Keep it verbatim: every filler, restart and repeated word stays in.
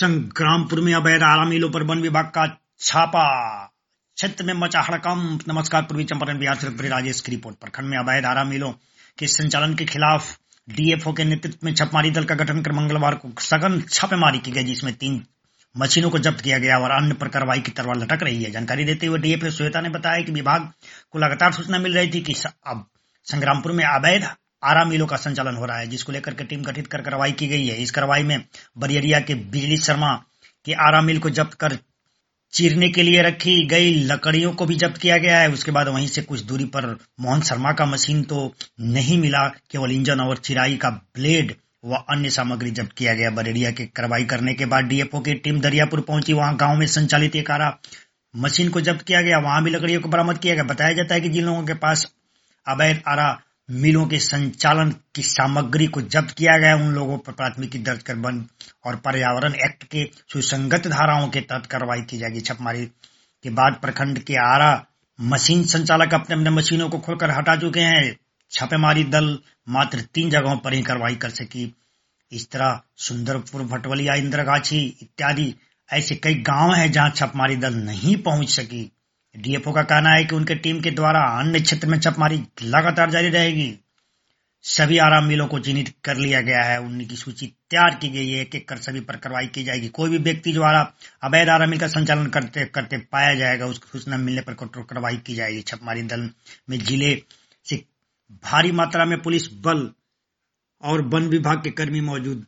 संग्रामपुर में अवैध आरा मिलों पर वन विभाग का छापा, क्षेत्र में मचा हड़कंप। नमस्कार, पूर्वी चंपारण बिहार से राजेश की रिपोर्ट। प्रखंड में अवैध आरा मिलों के संचालन के खिलाफ डीएफओ के नेतृत्व में छापेमारी दल का गठन कर मंगलवार को सघन छापेमारी की गई, जिसमें तीन मशीनों को जब्त किया गया और अन्य पर कार्रवाई की तलवार लटक रही है। जानकारी देते हुए डीएफओ श्वेता ने बताया कि विभाग को लगातार सूचना मिल रही थी कि अब संग्रामपुर में अवैध आरा मिलों का संचालन हो रहा है, जिसको लेकर के टीम गठित कर कार्रवाई की गई है। इस कार्रवाई में बरियरिया के बिजली शर्मा के आरा मिल को जब्त कर चीरने के लिए रखी गई लकड़ियों को भी जब्त किया गया है। उसके बाद वहीं से कुछ दूरी पर मोहन शर्मा का मशीन तो नहीं मिला, केवल इंजन और चिराई का ब्लेड व अन्य सामग्री जब्त किया गया। बरेरिया के कार्रवाई करने के बाद डीएफओ की टीम दरियापुर पहुंची। वहां गांव में संचालित एक आरा मशीन को जब्त किया गया, वहां भी लकड़ियों को बरामद किया गया। बताया जाता है कि जिन लोगों के पास अवैध आरा मिलों के संचालन की सामग्री को जब्त किया गया, उन लोगों पर प्राथमिकी दर्ज कर वन और पर्यावरण एक्ट के सुसंगत धाराओं के तहत कार्रवाई की जाएगी। छापेमारी के बाद प्रखंड के आरा मशीन संचालक अपने अपने मशीनों को खोलकर हटा चुके हैं। छापेमारी दल मात्र तीन जगहों पर ही कार्रवाई कर सकी। इस तरह सुंदरपुर, भटवलिया, इंद्रगाछी इत्यादि ऐसे कई गांव हैं जहां छापेमारी दल नहीं पहुंच सकी। डीएफओ का कहना है कि उनके टीम के द्वारा अन्य क्षेत्र में छापेमारी लगातार जारी रहेगी। सभी आरा मिलों को चिन्हित कर लिया गया है, उनकी सूची तैयार की गई है। एक एक कर सभी पर कार्रवाई की जाएगी। कोई भी व्यक्ति द्वारा अवैध आरा मिल का संचालन करते करते पाया जाएगा, उसकी सूचना मिलने पर कठोर कार्रवाई की जाएगी। छापेमारी दल में जिले से भारी मात्रा में पुलिस बल और वन विभाग के कर्मी मौजूद